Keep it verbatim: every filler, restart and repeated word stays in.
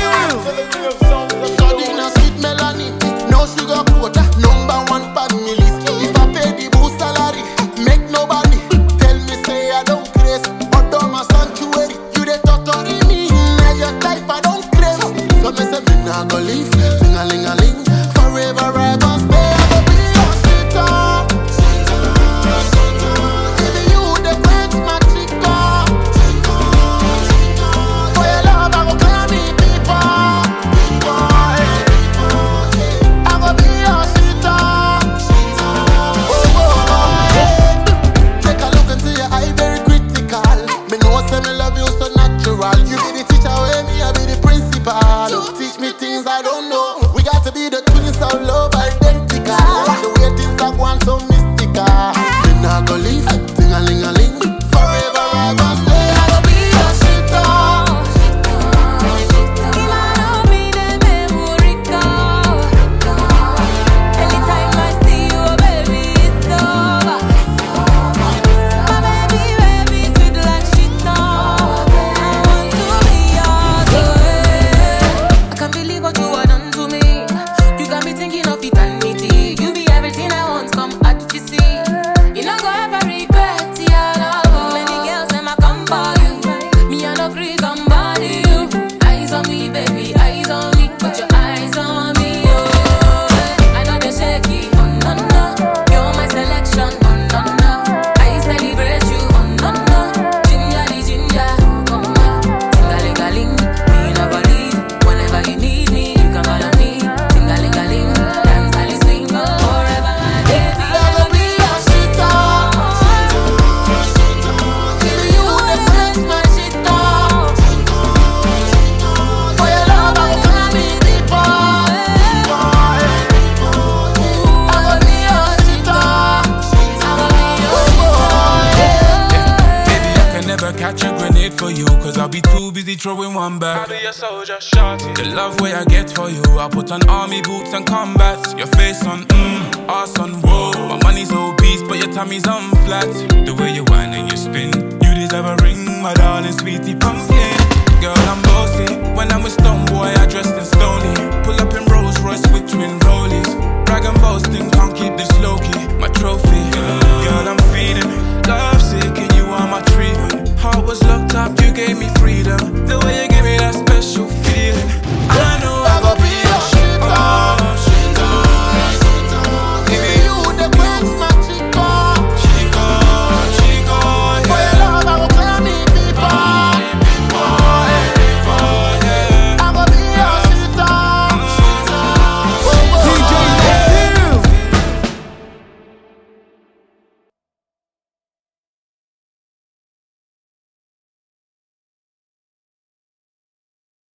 Sardina sweet melanin, no sugar quota, number one pan me list. If I pay the boost salary, make nobody tell me say I don't craze. Although my sanctuary, you dey torturing me. Now your life I don't crave. So me say me nah go leave, sing a ling a ling, forever I gon' stay. I go be your sweetheart. Baby you the quench my chica. For your love I go call me people. I go be your sweetheart. Oh, oh, oh, yeah. Take a look into your eye, very critical. Me know say me love you so natural. You be the teacher, where me I be the principal. Teach me things I don't know. We got to be the twins of love, identical. The way things are going so mystical. Me nah go leave, sing a ling a ling, forever I gon' stay. I go be your sweetheart. Anytime I see you, baby, it's over. My baby, baby, sweet like shit on. I want to be yours, oh. I can't believe what you are done to me. You got me thinking of eternity. You be everything I want, come out to see. You not go ever regret, yeah, love. Many girls them I come for you. Me I no agree, come body you. Eyes on me, baby, eyes on me. Put your eyes on me, oh. I know they shaky, oh no no. You're my selection, oh no no. I celebrate you, oh no no. Ginger, the ginger, come on. Tingalingaling, me never leave. Whenever you need me, you can call on me. Tingalingaling, dance all you swing, forever my baby. I go be your sweetheart. Baby you the quench my shit on. For your love I go call me people. I go be your sweetheart. I go be your sweetheart. Baby, I can never catch a grenade for you, cause I'll be too busy throwing one back. I'll be a soldier, shorty. The love way I get for you, I put on army boots and combat. Your face on, mmm, ass on, whoa. My money's obese, but your tummy's on flat. The way you whine and you spin, you deserve a ring, my darling sweetie pumpkin. Girl, I'm both